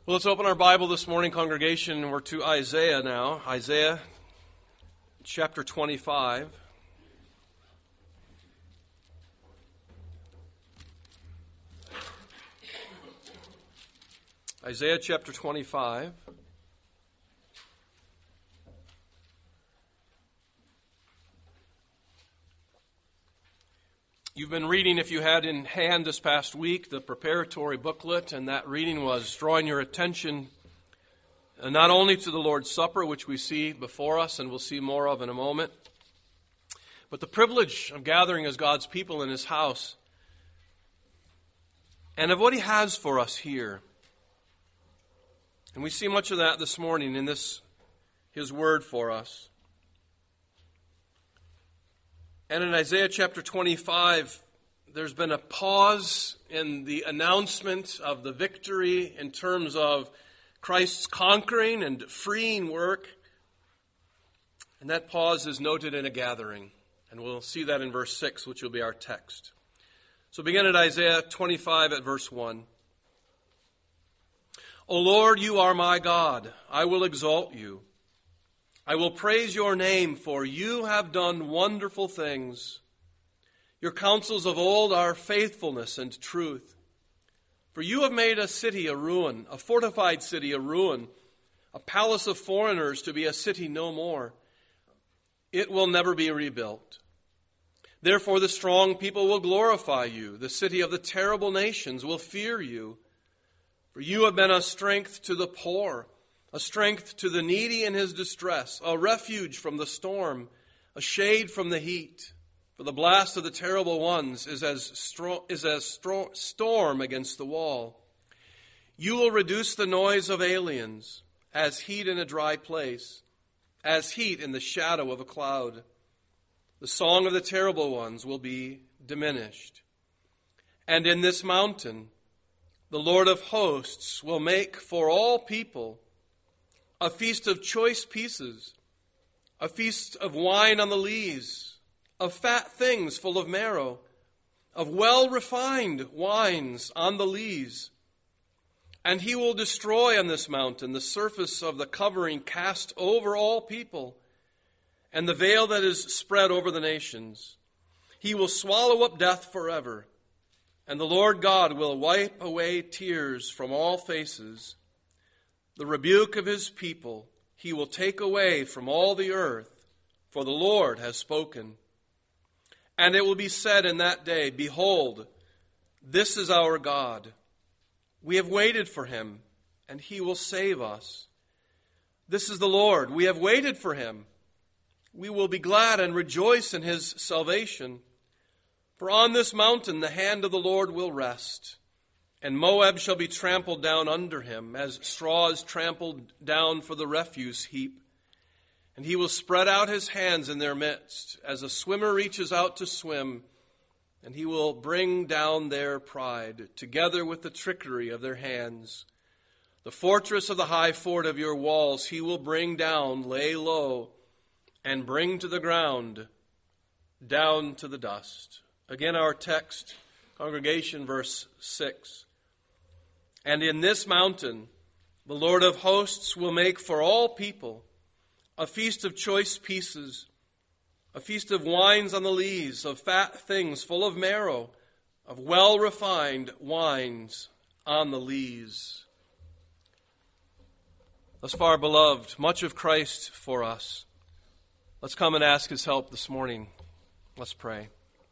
Well, let's open our Bible this morning, congregation. We're to Isaiah now. Isaiah chapter 25. Isaiah chapter 25. You've been reading, if you had in hand this past week, the preparatory booklet, and that reading was drawing your attention not only to the Lord's Supper, which we see before us and we'll see more of in a moment, but the privilege of gathering as God's people in His house and of what He has for us here. And we see much of that this morning in His Word for us. And in Isaiah chapter 25, there's been a pause in the announcement of the victory in terms of Christ's conquering and freeing work. And that pause is noted in a gathering. And we'll see that in verse 6, which will be our text. So begin at Isaiah 25 at verse 1. O Lord, you are my God. I will exalt you. I will praise your name, for you have done wonderful things. Your counsels of old are faithfulness and truth. For you have made a city a ruin, a fortified city a ruin, a palace of foreigners to be a city no more. It will never be rebuilt. Therefore the strong people will glorify you. The city of the terrible nations will fear you. For you have been a strength to the poor, a strength to the needy in his distress, a refuge from the storm, a shade from the heat. For the blast of the terrible ones is as storm against the wall. You will reduce the noise of aliens, as heat in a dry place, as heat in the shadow of a cloud. The song of the terrible ones will be diminished. And in this mountain, the Lord of hosts will make for all people a feast of choice pieces, a feast of wine on the lees, of fat things full of marrow, of well-refined wines on the lees. And he will destroy on this mountain the surface of the covering cast over all people, and the veil that is spread over the nations. He will swallow up death forever, and the Lord God will wipe away tears from all faces. The rebuke of his people he will take away from all the earth, for the Lord has spoken. And it will be said in that day, Behold, this is our God. We have waited for him, and he will save us. This is the Lord. We have waited for him. We will be glad and rejoice in his salvation. For on this mountain the hand of the Lord will rest, and Moab shall be trampled down under him, as straw is trampled down for the refuse heap. And he will spread out his hands in their midst, as a swimmer reaches out to swim, and he will bring down their pride, together with the trickery of their hands. The fortress of the high fort of your walls he will bring down, lay low, and bring to the ground, down to the dust. Again, our text, congregation, verse 6. And in this mountain, the Lord of hosts will make for all people a feast of choice pieces, a feast of wines on the lees, of fat things full of marrow, of well-refined wines on the lees. Thus far, beloved, much of Christ for us. Let's come and ask his help this morning. Let's pray.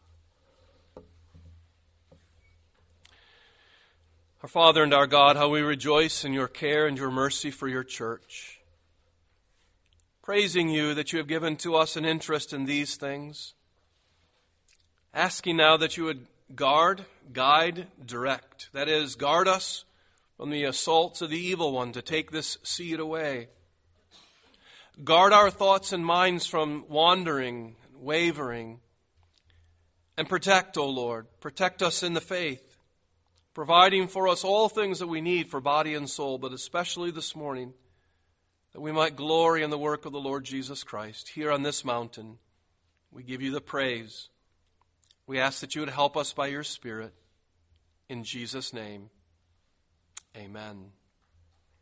Our Father and our God, how we rejoice in your care and your mercy for your church. Praising you that you have given to us an interest in these things. Asking now that you would guard, guide, direct. That is, guard us from the assaults of the evil one to take this seed away. Guard our thoughts and minds from wandering, wavering. And protect, O Lord, protect us in the faith, providing for us all things that we need for body and soul, but especially this morning, that we might glory in the work of the Lord Jesus Christ. Here on this mountain, we give you the praise. We ask that you would help us by your Spirit. In Jesus' name, amen.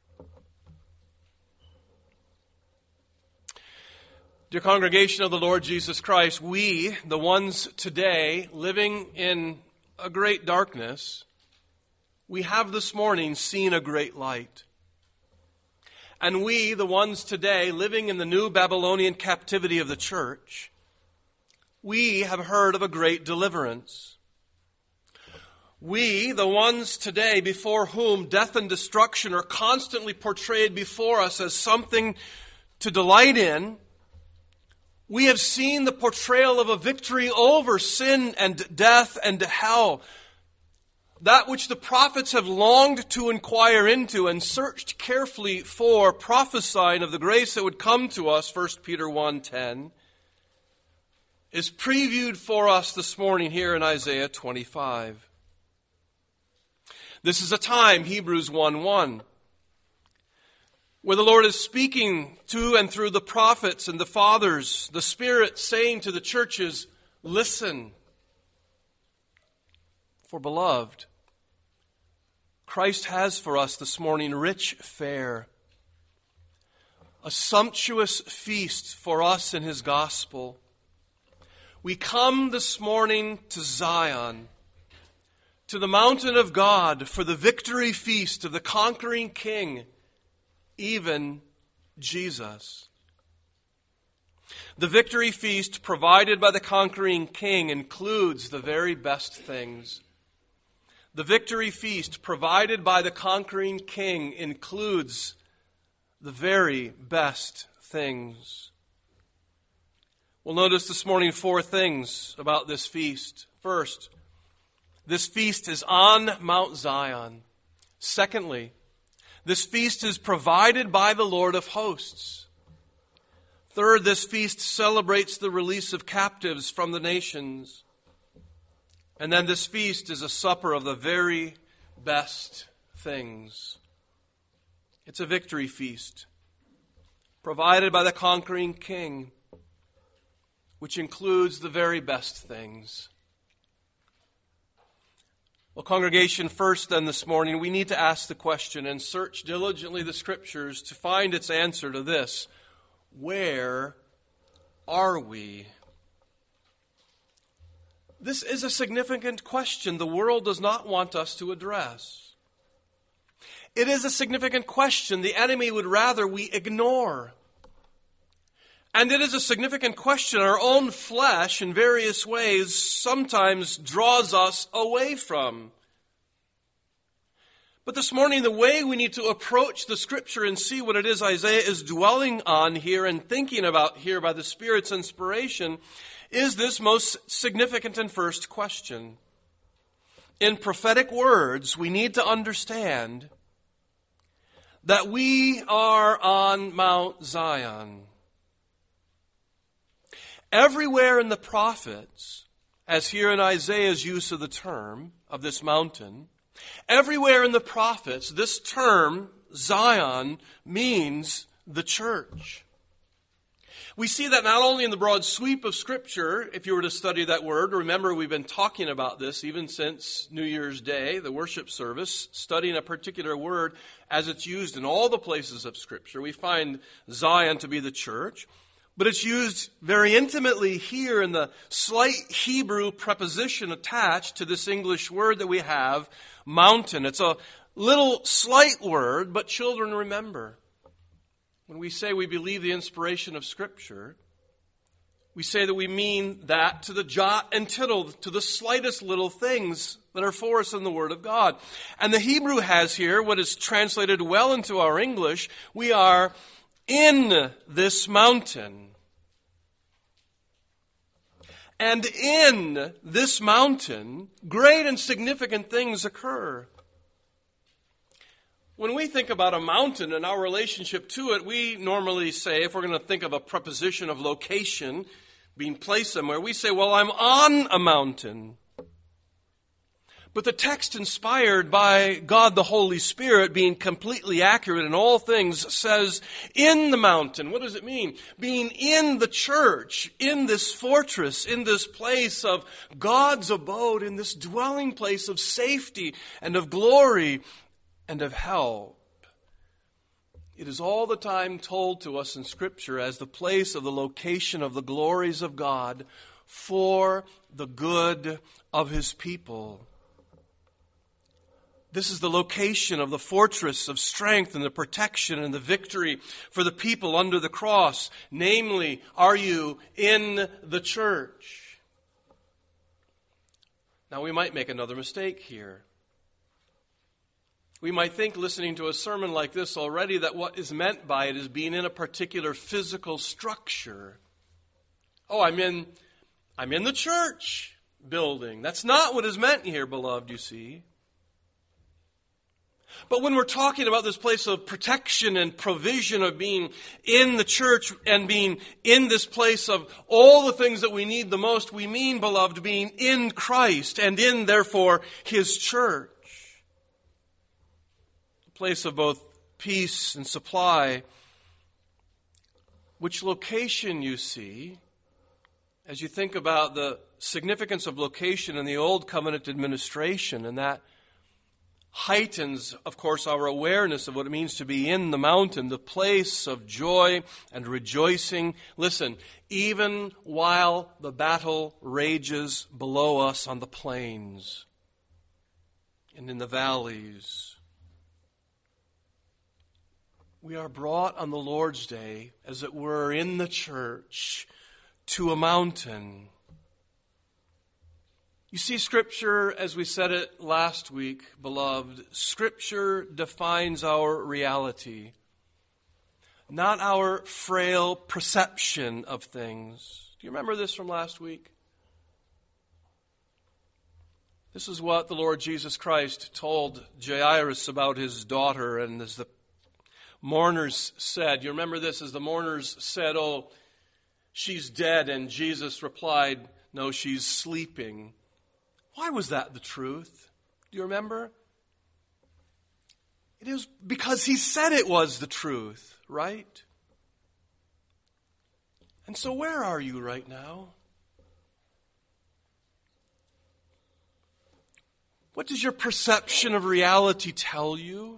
Dear congregation of the Lord Jesus Christ, we, the ones today living in a great darkness, we have this morning seen a great light. And we, the ones today living in the new Babylonian captivity of the church, we have heard of a great deliverance. We, the ones today before whom death and destruction are constantly portrayed before us as something to delight in, we have seen the portrayal of a victory over sin and death and hell. That which the prophets have longed to inquire into and searched carefully for, prophesying of the grace that would come to us, 1 Peter 1:10, is previewed for us this morning here in Isaiah 25. This is a time, Hebrews 1:1, where the Lord is speaking to and through the prophets and the fathers, the Spirit saying to the churches, listen. For beloved, Christ has for us this morning rich fare, a sumptuous feast for us in His gospel. We come this morning to Zion, to the mountain of God, for the victory feast of the conquering King, even Jesus. The victory feast provided by the conquering King includes the very best things. The victory feast provided by the conquering King includes the very best things. We'll notice this morning 4 things about this feast. First, this feast is on Mount Zion. Secondly, this feast is provided by the Lord of hosts. Third, this feast celebrates the release of captives from the nations. And then this feast is a supper of the very best things. It's a victory feast provided by the conquering King, which includes the very best things. Well, congregation, first then this morning, we need to ask the question and search diligently the Scriptures to find its answer to this. Where are we? This is a significant question the world does not want us to address. It is a significant question the enemy would rather we ignore. And it is a significant question our own flesh in various ways sometimes draws us away from. But this morning, the way we need to approach the Scripture and see what it is Isaiah is dwelling on here and thinking about here by the Spirit's inspiration is this most significant and first question. In prophetic words, we need to understand that we are on Mount Zion. Everywhere in the prophets, as here in Isaiah's use of the term of this mountain, everywhere in the prophets, this term, Zion, means the church. We see that not only in the broad sweep of Scripture, if you were to study that word. Remember, we've been talking about this even since New Year's Day, the worship service, studying a particular word as it's used in all the places of Scripture. We find Zion to be the church. But it's used very intimately here in the slight Hebrew preposition attached to this English word that we have, mountain. It's a little slight word, but children, remember, when we say we believe the inspiration of Scripture, we say that we mean that to the jot and tittle, to the slightest little things that are for us in the Word of God. And the Hebrew has here what is translated well into our English. We are in this mountain. And in this mountain, great and significant things occur. When we think about a mountain and our relationship to it, we normally say, if we're going to think of a preposition of location being placed somewhere, we say, well, I'm on a mountain. But the text inspired by God the Holy Spirit, being completely accurate in all things, says in the mountain. What does it mean? Being in the church, in this fortress, in this place of God's abode, in this dwelling place of safety and of glory and of help. It is all the time told to us in Scripture as the place of the location of the glories of God for the good of His people. This is the location of the fortress of strength and the protection and the victory for the people under the cross. Namely, are you in the church? Now, we might make another mistake here. We might think, listening to a sermon like this already, that what is meant by it is being in a particular physical structure. Oh, I'm in the church building. That's not what is meant here, beloved, you see. But when we're talking about this place of protection and provision of being in the church and being in this place of all the things that we need the most, we mean, beloved, being in Christ and in, therefore, His church. A place of both peace and supply. Which location, you see, as you think about the significance of location in the Old Covenant administration, and that heightens, of course, our awareness of what it means to be in the mountain, the place of joy and rejoicing. Listen, even while the battle rages below us on the plains and in the valleys, we are brought on the Lord's Day, as it were, in the church to a mountain. You see, Scripture, as we said it last week, beloved, Scripture defines our reality, not our frail perception of things. Do you remember this from last week? This is what the Lord Jesus Christ told Jairus about his daughter, and as the mourners said, you remember this, as the mourners said, "Oh, she's dead," and Jesus replied, "No, she's sleeping." Why was that the truth? Do you remember? It is because He said it was the truth, right? And so where are you right now? What does your perception of reality tell you?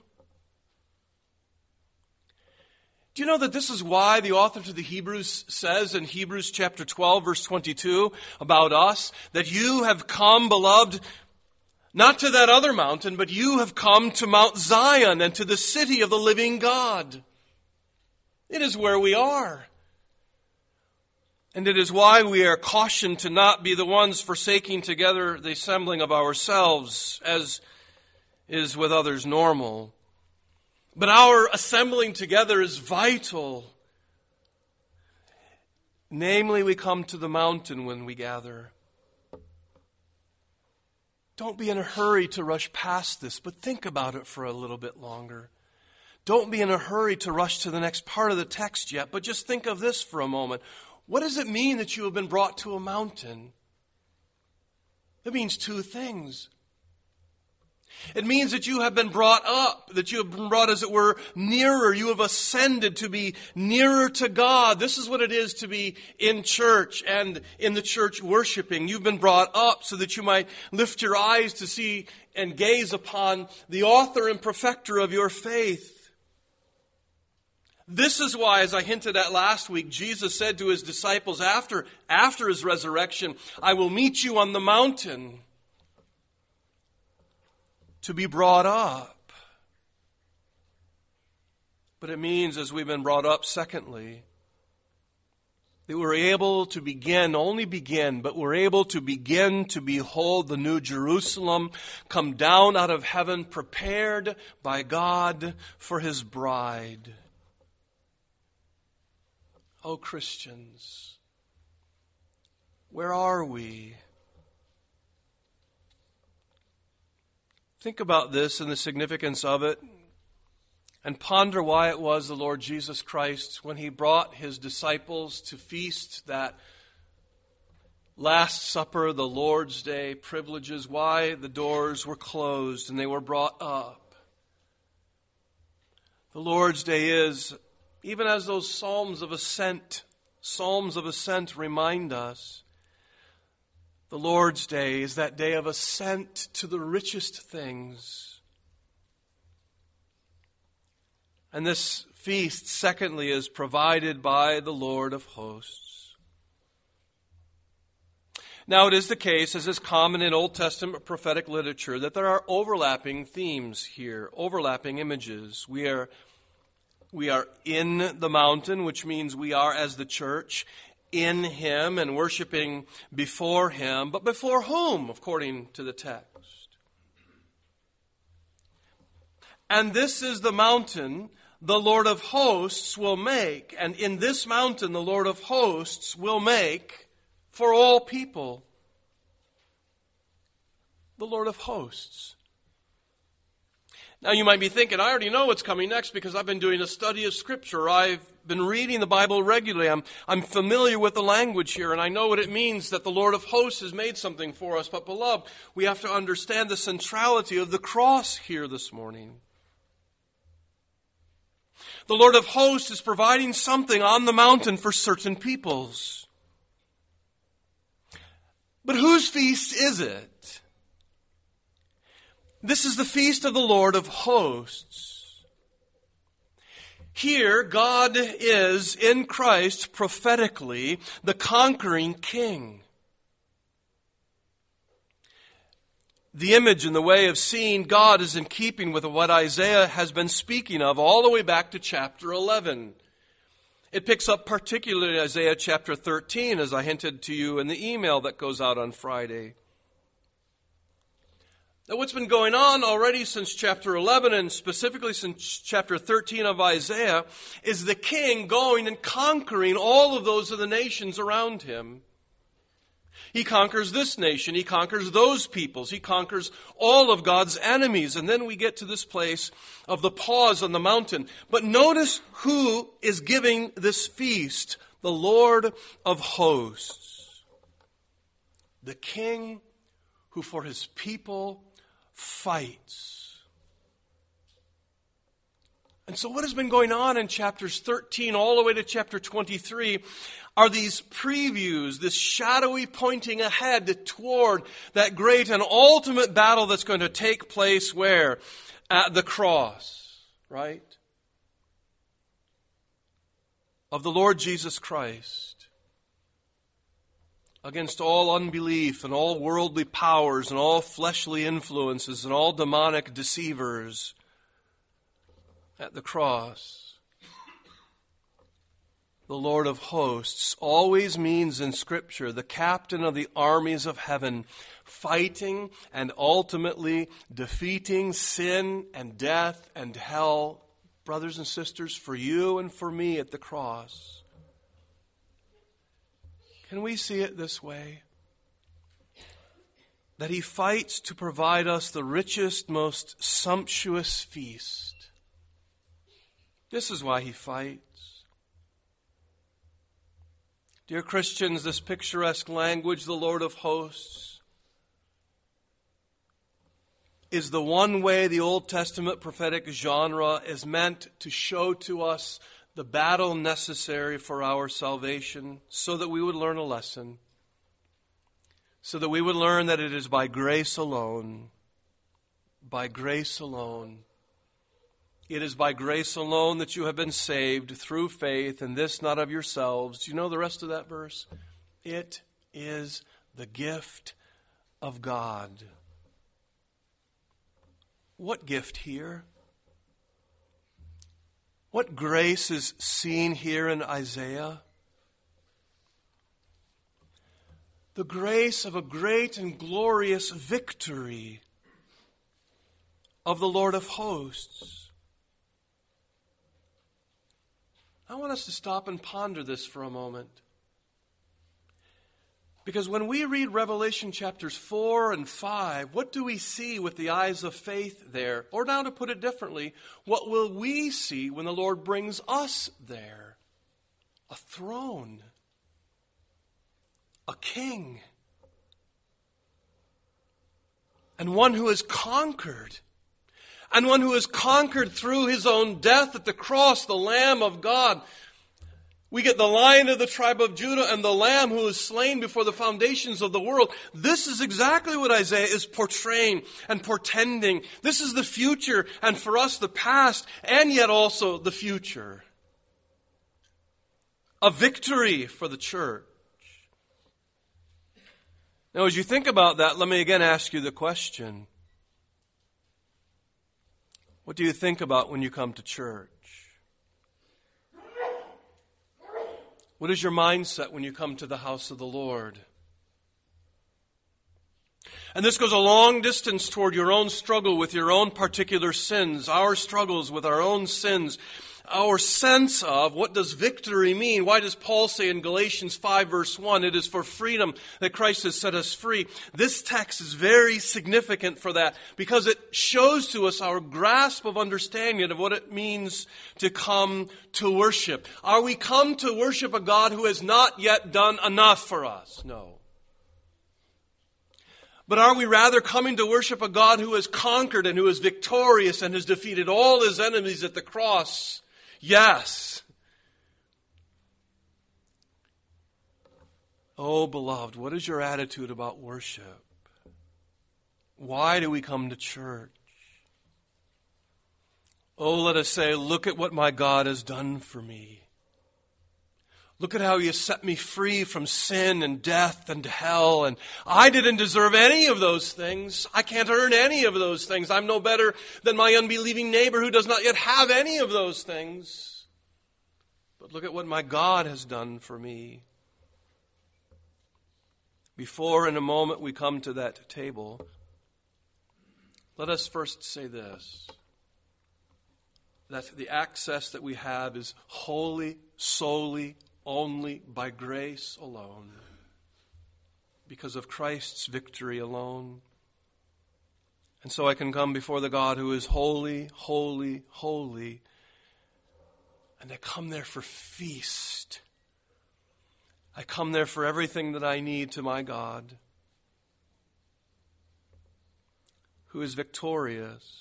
Do you know that this is why the author to the Hebrews says in Hebrews chapter 12, verse 22 about us, that you have come, beloved, not to that other mountain, but you have come to Mount Zion and to the city of the living God. It is where we are. And it is why we are cautioned to not be the ones forsaking together the assembling of ourselves, as is with others normal. But our assembling together is vital. Namely, we come to the mountain when we gather. Don't be in a hurry to rush past this, but think about it for a little bit longer. Don't be in a hurry to rush to the next part of the text yet, but just think of this for a moment. What does it mean that you have been brought to a mountain? It means two things. It means that you have been brought up, that you have been brought, as it were, nearer. You have ascended to be nearer to God. This is what it is to be in church and in the church worshiping. You've been brought up so that you might lift your eyes to see and gaze upon the author and perfecter of your faith. This is why, as I hinted at last week, Jesus said to His disciples after His resurrection, "I will meet you on the mountain." To be brought up. But it means, as we've been brought up, secondly, that we're able to but we're able to begin to behold the new Jerusalem come down out of heaven, prepared by God for His bride. Oh, Christians, where are we? Think about this and the significance of it, and ponder why it was the Lord Jesus Christ, when He brought His disciples to feast that Last Supper, the Lord's Day privileges, why the doors were closed and they were brought up. The Lord's Day is, even as those Psalms of Ascent remind us, the Lord's Day is that day of ascent to the richest things. And this feast, secondly, is provided by the Lord of hosts. Now, it is the case, as is common in Old Testament prophetic literature, that there are overlapping themes here, overlapping images. We are in the mountain, which means we are, as the church, in Him and worshiping before Him. But before whom, according to the text? And this is the mountain the Lord of hosts will make. And in this mountain the Lord of hosts will make for all people. The Lord of hosts. Now you might be thinking, I already know what's coming next because I've been doing a study of Scripture. I've been reading the Bible regularly. I'm familiar with the language here, and I know what it means that the Lord of hosts has made something for us. But beloved, we have to understand the centrality of the cross here this morning. The Lord of hosts is providing something on the mountain for certain peoples. But whose feast is it? This is the feast of the Lord of hosts. Here, God is, in Christ, prophetically, the conquering King. The image and the way of seeing God is in keeping with what Isaiah has been speaking of all the way back to chapter 11. It picks up particularly Isaiah chapter 13, as I hinted to you in the email that goes out on Friday. Now, what's been going on already since chapter 11 and specifically since chapter 13 of Isaiah is the king going and conquering all of those of the nations around him. He conquers this nation. He conquers those peoples. He conquers all of God's enemies. And then we get to this place of the pause on the mountain. But notice who is giving this feast. The Lord of hosts. The King who for His people fights. And so what has been going on in chapters 13 all the way to chapter 23 are these previews, this shadowy pointing ahead toward that great and ultimate battle that's going to take place where? At the cross, right? Of the Lord Jesus Christ. Against all unbelief and all worldly powers and all fleshly influences and all demonic deceivers. At the cross. The Lord of hosts always means in Scripture the captain of the armies of heaven, fighting and ultimately defeating sin and death and hell, brothers and sisters, for you and for me at the cross. Can we see it this way? That He fights to provide us the richest, most sumptuous feast. This is why He fights. Dear Christians, this picturesque language, the Lord of hosts, is the one way the Old Testament prophetic genre is meant to show to us the battle necessary for our salvation so that we would learn a lesson, so that we would learn that it is by grace alone, by grace alone. It is by grace alone that you have been saved through faith, and this not of yourselves. Do you know the rest of that verse? It is the gift of God. What gift here? What grace is seen here in Isaiah? The grace of a great and glorious victory of the Lord of hosts. I want us to stop and ponder this for a moment. Because when we read Revelation chapters 4 and 5, what do we see with the eyes of faith there? Or now to put it differently, what will we see when the Lord brings us there? A throne. A king. And one who has conquered. And one who has conquered through His own death at the cross, the Lamb of God. We get the Lion of the tribe of Judah and the Lamb who is slain before the foundations of the world. This is exactly what Isaiah is portraying and portending. This is the future, and for us the past, and yet also the future. A victory for the church. Now, as you think about that, let me again ask you the question. What do you think about when you come to church? What is your mindset when you come to the house of the Lord? And this goes a long distance toward your own struggle with your own particular sins, our struggles with our own sins, our sense of what does victory mean? Why does Paul say in Galatians 5 verse 1, it is for freedom that Christ has set us free? This text is very significant for that because it shows to us our grasp of understanding of what it means to come to worship. Are we come to worship a God who has not yet done enough for us? No. But are we rather coming to worship a God who has conquered and who is victorious and has defeated all his enemies at the cross? Yes. Oh, beloved, what is your attitude about worship? Why do we come to church? Oh, let us say, look at what my God has done for me. Look at how he has set me free from sin and death and hell. And I didn't deserve any of those things. I can't earn any of those things. I'm no better than my unbelieving neighbor who does not yet have any of those things. But look at what my God has done for me. Before in a moment we come to that table, let us first say this. That the access that we have is wholly, solely, only by grace alone, because of Christ's victory alone. And so I can come before the God who is holy, holy, holy, and I come there for feast. I come there for everything that I need to my God, who is victorious.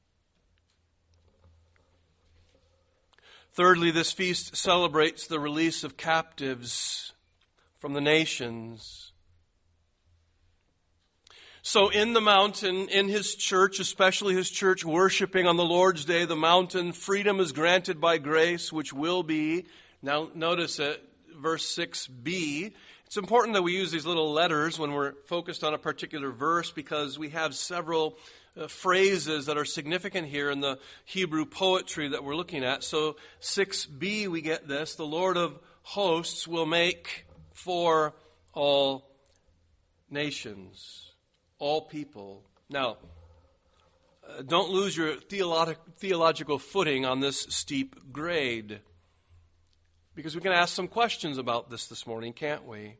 Thirdly, this feast celebrates the release of captives from the nations. So in the mountain, in his church, especially his church worshiping on the Lord's Day, the mountain, freedom is granted by grace, which will be, now notice it, verse 6b. It's important that we use these little letters when we're focused on a particular verse because we have several phrases that are significant here in the Hebrew poetry that we're looking at. So 6b, we get this: the Lord of hosts will make for all nations, all people. Now, don't lose your theological footing on this steep grade, because we can ask some questions about this morning, can't we?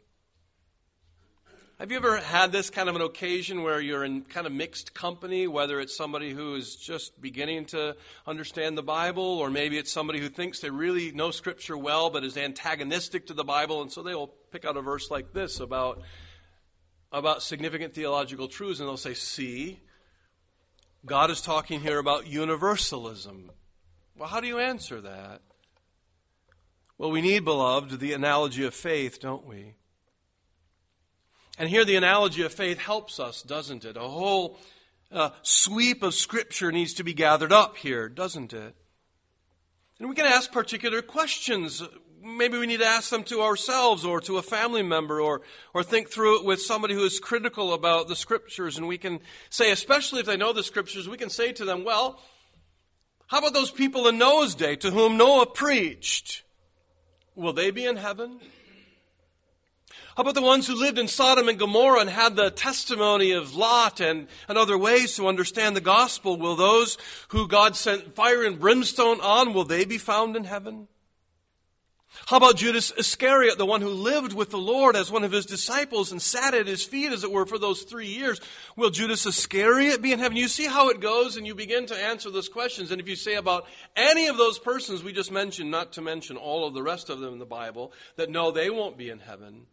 Have you ever had this kind of an occasion where you're in kind of mixed company, whether it's somebody who is just beginning to understand the Bible, or maybe it's somebody who thinks they really know Scripture well but is antagonistic to the Bible, and so they'll pick out a verse like this about significant theological truths, and they'll say, see, God is talking here about universalism. Well, how do you answer that? Well, we need, beloved, the analogy of faith, don't we? And here the analogy of faith helps us, doesn't it? A whole sweep of Scripture needs to be gathered up here, doesn't it? And we can ask particular questions. Maybe we need to ask them to ourselves or to a family member, or think through it with somebody who is critical about the Scriptures. And we can say, especially if they know the Scriptures, we can say to them, well, how about those people in Noah's day to whom Noah preached? Will they be in heaven? How about the ones who lived in Sodom and Gomorrah and had the testimony of Lot and other ways to understand the gospel? Will those who God sent fire and brimstone on, will they be found in heaven? How about Judas Iscariot, the one who lived with the Lord as one of his disciples and sat at his feet, as it were, for those 3 years? Will Judas Iscariot be in heaven? You see how it goes, and you begin to answer those questions. And if you say about any of those persons we just mentioned, not to mention all of the rest of them in the Bible, that no, they won't be in heaven,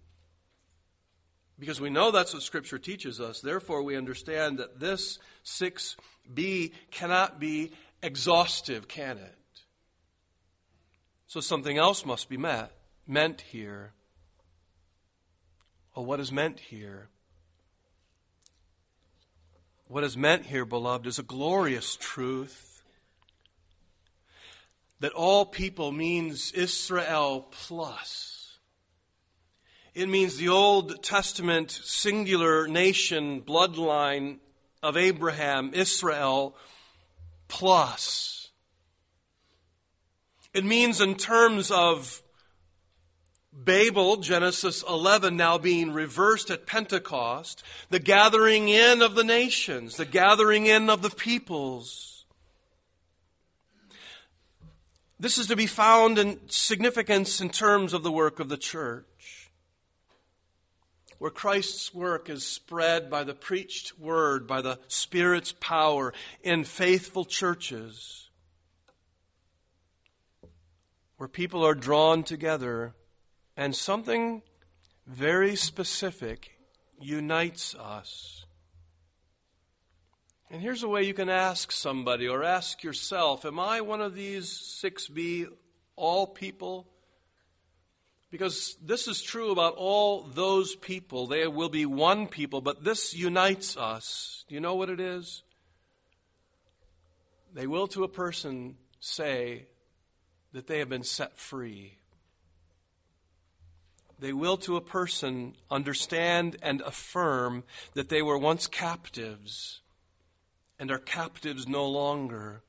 because we know that's what Scripture teaches us. Therefore, we understand that this 6b cannot be exhaustive, can it? So something else must be met. meant here? Well, what is meant here? What is meant here, beloved, is a glorious truth that all people means Israel plus. It means the Old Testament singular nation bloodline of Abraham, Israel plus. It means in terms of Babel, Genesis 11, now being reversed at Pentecost, the gathering in of the nations, the gathering in of the peoples. This is to be found in significance in terms of the work of the church, where Christ's work is spread by the preached word, by the Spirit's power in faithful churches, where people are drawn together and something very specific unites us. And here's a way you can ask somebody or ask yourself, am I one of these 6B, all people? Because this is true about all those people. They will be one people, but this unites us. Do you know what it is? They will to a person say that they have been set free. They will to a person understand and affirm that they were once captives and are captives no longer,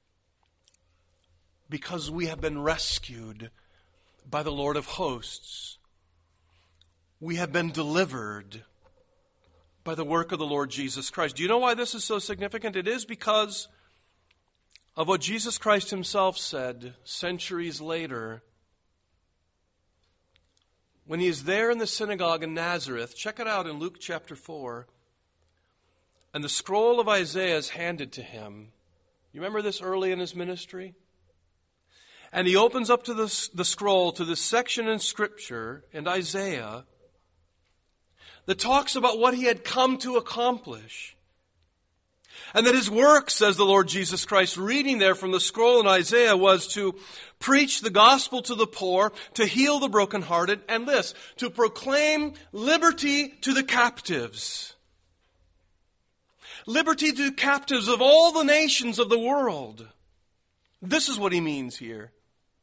because we have been rescued by the Lord of hosts. We have been delivered by the work of the Lord Jesus Christ. Do you know why this is so significant? It is because of what Jesus Christ himself said centuries later. When he is there in the synagogue in Nazareth, check it out in Luke chapter 4, and the scroll of Isaiah is handed to him. You remember this early in his ministry? And he opens up to the scroll to this section in Scripture in Isaiah that talks about what he had come to accomplish. And that his work, says the Lord Jesus Christ, reading there from the scroll in Isaiah, was to preach the gospel to the poor, to heal the brokenhearted, and this, to proclaim liberty to the captives. Liberty to the captives of all the nations of the world. This is what he means here.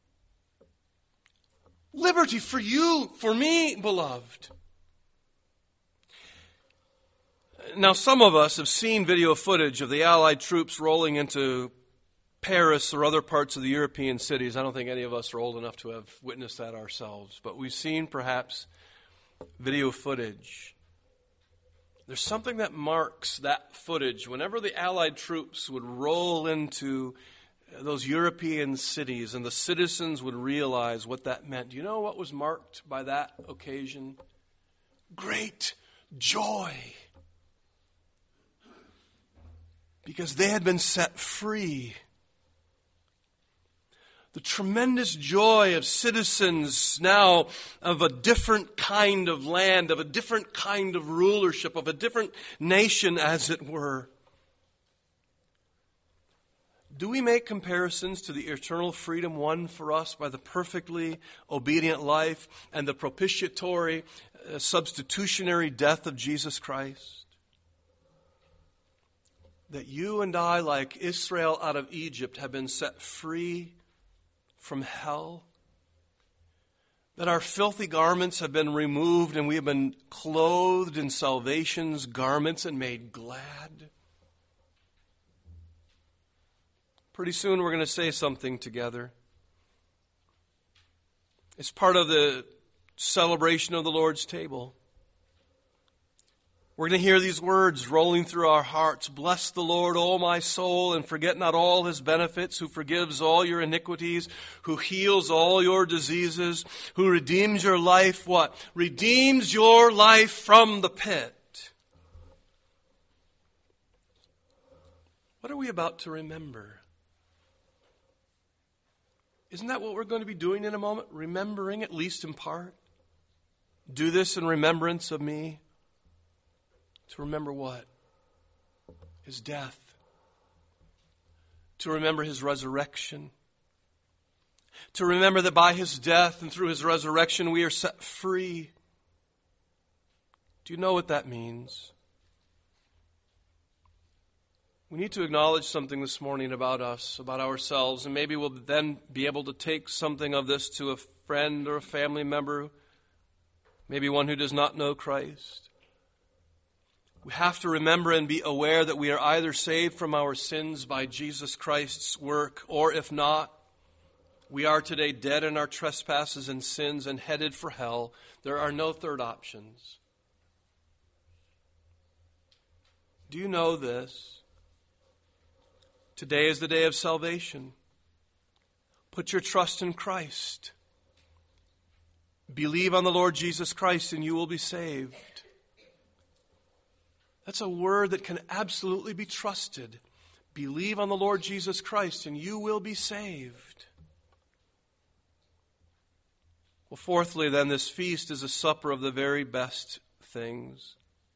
Liberty for you, for me, beloved. Now, some of us have seen video footage of the Allied troops rolling into Paris or other parts of the European cities. I don't think any of us are old enough to have witnessed that ourselves, but we've seen perhaps video footage. There's something that marks that footage. Whenever the Allied troops would roll into those European cities and the citizens would realize what that meant. Do you know what was marked by that occasion? Great joy. Because they had been set free. The tremendous joy of citizens now of a different kind of land, of a different kind of rulership, of a different nation, as it were. Do we make comparisons to the eternal freedom won for us by the perfectly obedient life and the propitiatory, substitutionary death of Jesus Christ? That you and I, like Israel out of Egypt, have been set free from hell. That our filthy garments have been removed and we have been clothed in salvation's garments and made glad. Pretty soon we're going to say something together. It's part of the celebration of the Lord's table. We're going to hear these words rolling through our hearts. Bless the Lord, O my soul, and forget not all his benefits, who forgives all your iniquities, who heals all your diseases, who redeems your life, what? Redeems your life from the pit. What are we about to remember? Isn't that what we're going to be doing in a moment? Remembering, at least in part. Do this in remembrance of me. To remember what? His death. To remember his resurrection. To remember that by His death and through His resurrection we are set free. Do you know what that means? We need to acknowledge something this morning about us, about ourselves, and maybe we'll then be able to take something of this to a friend or a family member, maybe one who does not know Christ. We have to remember and be aware that we are either saved from our sins by Jesus Christ's work, or if not, we are today dead in our trespasses and sins and headed for hell. There are no third options. Do you know this? Today is the day of salvation. Put your trust in Christ. Believe on the Lord Jesus Christ and you will be saved. That's a word that can absolutely be trusted. Believe on the Lord Jesus Christ and you will be saved. Well, fourthly, then, this feast is a supper of the very best things.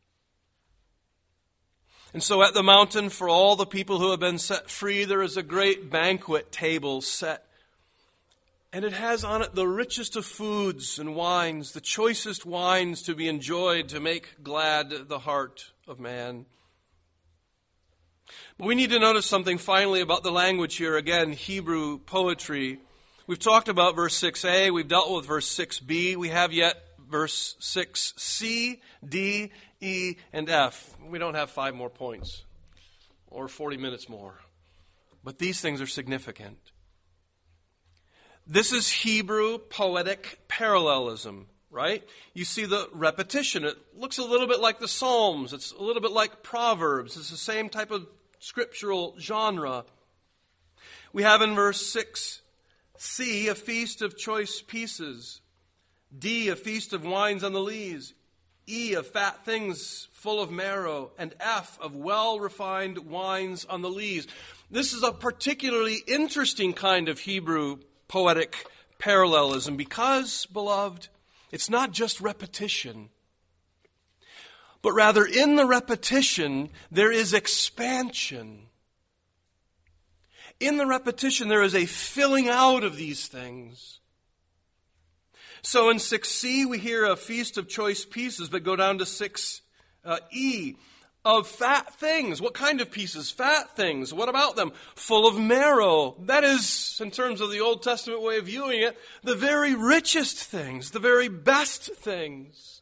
And so at the mountain, for all the people who have been set free, there is a great banquet table set. And it has on it the richest of foods and wines, the choicest wines to be enjoyed to make glad the heart of man. But we need to notice something finally about the language here. Again, Hebrew poetry. We've talked about verse 6a. We've dealt with verse 6b. We have yet verse 6c, d, E, and F. We don't have 5 more points or 40 minutes more. But these things are significant. This is Hebrew poetic parallelism, right? You see the repetition. It looks a little bit like the Psalms. It's a little bit like Proverbs. It's the same type of scriptural genre. We have in verse 6c, a feast of choice pieces. D, a feast of wines on the lees. E, of fat things full of marrow, and F, of well-refined wines on the lees. This is a particularly interesting kind of Hebrew poetic parallelism because, beloved, it's not just repetition, but rather in the repetition there is expansion. In the repetition there is a filling out of these things. So in 6c, we hear a feast of choice pieces, but go down to 6e, of fat things. What kind of pieces? Fat things. What about them? Full of marrow. That is, in terms of the Old Testament way of viewing it, the very richest things, the very best things.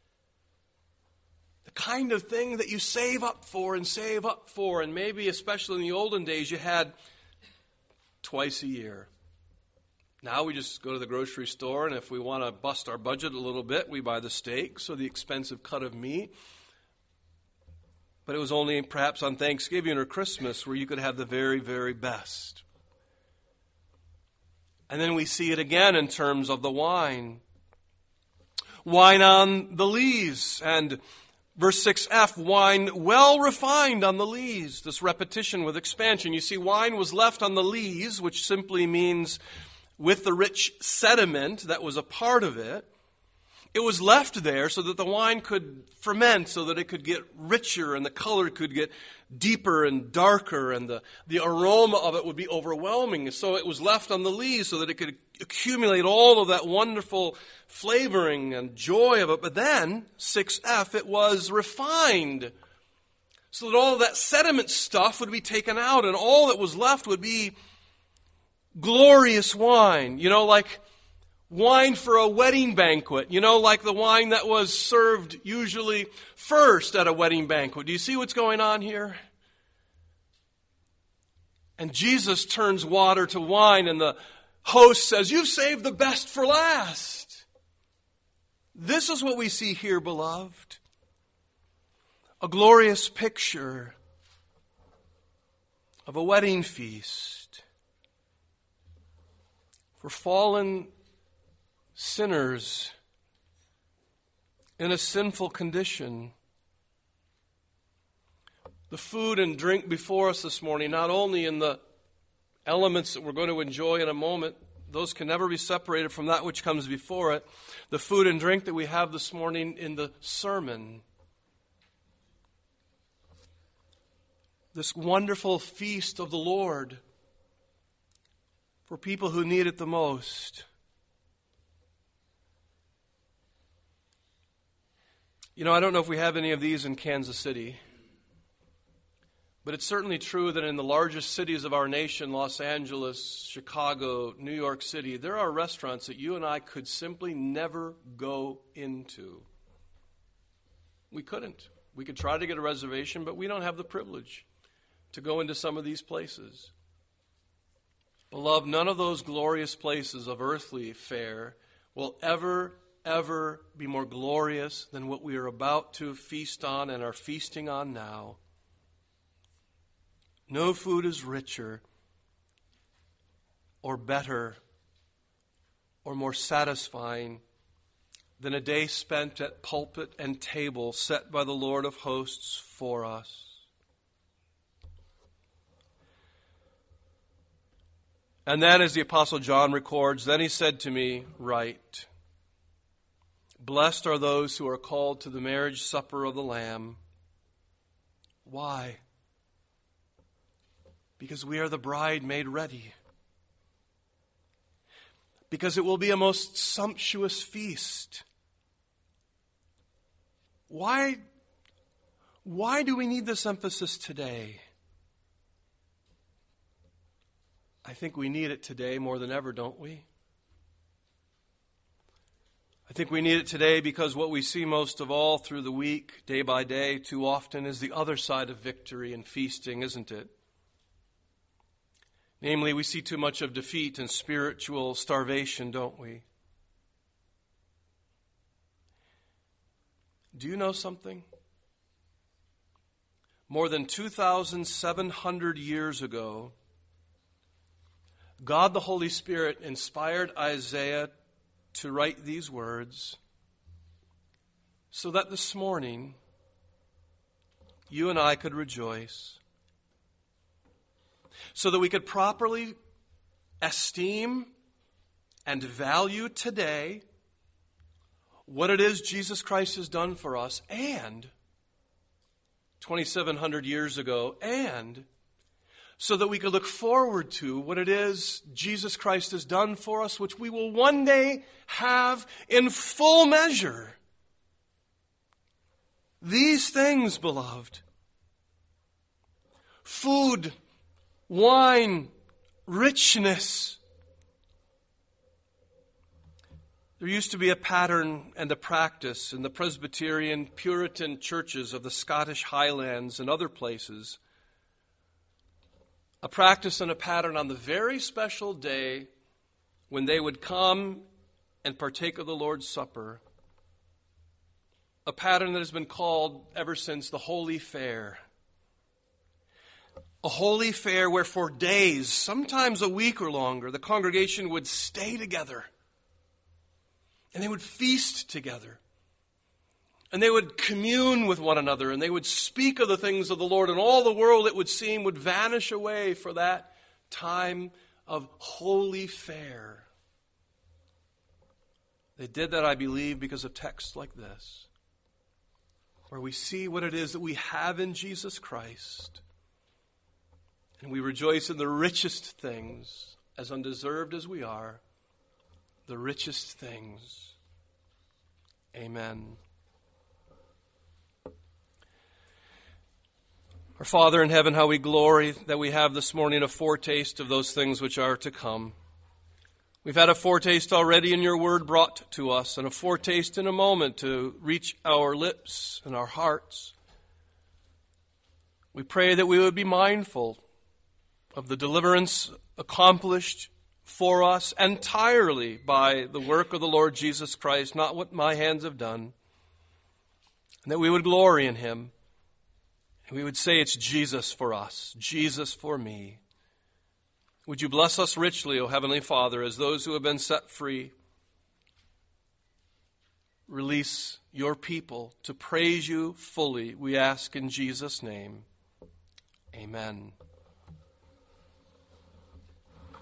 The kind of thing that you save up for, and maybe especially in the olden days you had twice a year. Now we just go to the grocery store, and if we want to bust our budget a little bit, we buy the steaks or the expensive cut of meat. But it was only perhaps on Thanksgiving or Christmas where you could have the very, very best. And then we see it again in terms of the wine. Wine on the lees, and verse 6f, wine well refined on the lees. This repetition with expansion. You see, wine was left on the lees, which simply means with the rich sediment that was a part of it. It was left there so that the wine could ferment, so that it could get richer and the color could get deeper and darker and the aroma of it would be overwhelming. So it was left on the lees so that it could accumulate all of that wonderful flavoring and joy of it. But then, 6f, it was refined so that all of that sediment stuff would be taken out and all that was left would be glorious wine, like wine for a wedding banquet, like the wine that was served usually first at a wedding banquet. Do you see what's going on here? And Jesus turns water to wine, and the host says, "You've saved the best for last." This is what we see here, beloved. A glorious picture of a wedding feast for fallen sinners in a sinful condition. The food and drink before us this morning, not only in the elements that we're going to enjoy in a moment, those can never be separated from that which comes before it. The food and drink that we have this morning in the sermon. This wonderful feast of the Lord. for people who need it the most. I don't know if we have any of these in Kansas City, but it's certainly true that in the largest cities of our nation, Los Angeles, Chicago, New York City, there are restaurants that you and I could simply never go into. We couldn't. We could try to get a reservation, but we don't have the privilege to go into some of these places. Beloved, none of those glorious places of earthly fare will ever be more glorious than what we are about to feast on and are feasting on now. No food is richer or better or more satisfying than a day spent at pulpit and table set by the Lord of hosts for us. And then, as the Apostle John records, then he said to me, "Write, blessed are those who are called to the marriage supper of the Lamb." Why? Because we are the bride made ready. Because it will be a most sumptuous feast. Why do we need this emphasis today? I think we need it today more than ever, don't we? I think we need it today because what we see most of all through the week, day by day, too often is the other side of victory and feasting, isn't it? Namely, we see too much of defeat and spiritual starvation, don't we? Do you know something? More than 2,700 years ago, God the Holy Spirit inspired Isaiah to write these words so that this morning you and I could rejoice, so that we could properly esteem and value today what it is Jesus Christ has done for us, and 2,700 years ago, and so that we could look forward to what it is Jesus Christ has done for us, which we will one day have in full measure. These things, beloved, food, wine, richness. There used to be a pattern and a practice in the Presbyterian Puritan churches of the Scottish Highlands and other places, a practice and a pattern on the very special day when they would come and partake of the Lord's Supper, a pattern that has been called ever since the Holy Fare. A holy fare where for days, sometimes a week or longer, the congregation would stay together and they would feast together. And they would commune with one another, and they would speak of the things of the Lord, and all the world, it would seem, would vanish away for that time of holy fare. They did that, I believe, because of texts like this, where we see what it is that we have in Jesus Christ, and we rejoice in the richest things, as undeserved as we are, the richest things. Amen. Our Father in heaven, how we glory that we have this morning a foretaste of those things which are to come. We've had a foretaste already in your word brought to us, and a foretaste in a moment to reach our lips and our hearts. We pray that we would be mindful of the deliverance accomplished for us entirely by the work of the Lord Jesus Christ, not what my hands have done, and that we would glory in him. And we would say it's Jesus for us, Jesus for me. Would you bless us richly, O Heavenly Father, as those who have been set free release your people to praise you fully, we ask in Jesus' name. Amen.